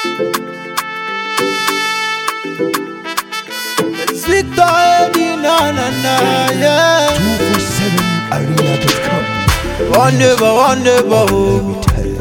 It's Victor Eddie, na na na, yeah. 247arena.com. One neighbor, oh.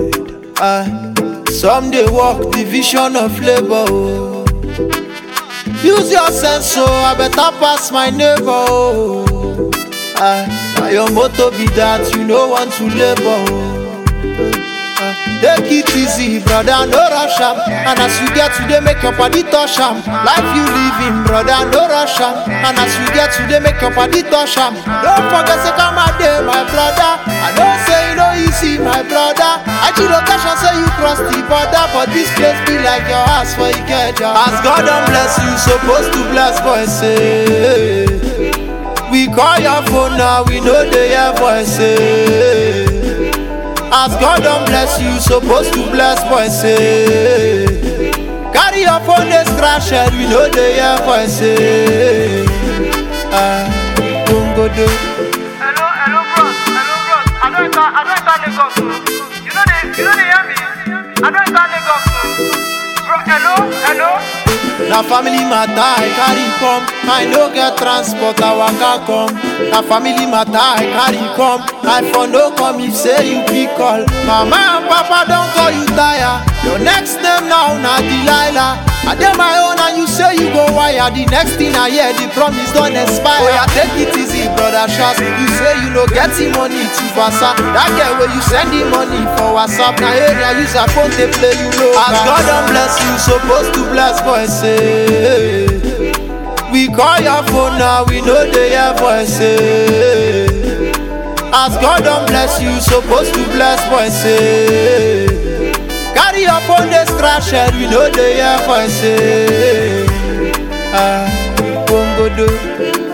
Someday walk the vision of labor, oh. Use your sense, so I better pass my neighbor, oh. Now your motto be that you no want to labor, oh. Take it easy, brother, no rush am. And as you get today, make your body touch am. Life you living, brother, no rush am. And as you get today, make your body touch am. Don't forget to come out there, my brother. I don't say you know easy, my brother. I see location say you cross the border, but this place be like your house for Ikeja. As God don't bless you, supposed to bless boys say. We call your phone now, we know they hear voices. As God don't bless you, supposed to bless boys say. Carry your phone, they scratch it, we know they hear voices. Don't go do. Hello bros. I don't enter Lagos. You know they hear me. I don't enter Lagos. Bro, hello. Na family matter I carry come. I no get transport, I waka come. Na family matter I carry come. I for no come if say you pick call. Mama and papa don't call you tire. Your next name now na Delilah. I dey my own and you say you go wire. The next thing I hear, the promise don't expire. Oh yeah, take it easy, brother Shaz. You say you no get the money to Vasa. That girl where you send the money for WhatsApp. Now area use a phone they play you know. As God don't bless you, supposed to bless boys say. We call your phone now, we know they hear voices. As God don't bless you, supposed to bless boys say. Carry your phone, they scratch it, we know they hear voices. Bongo do.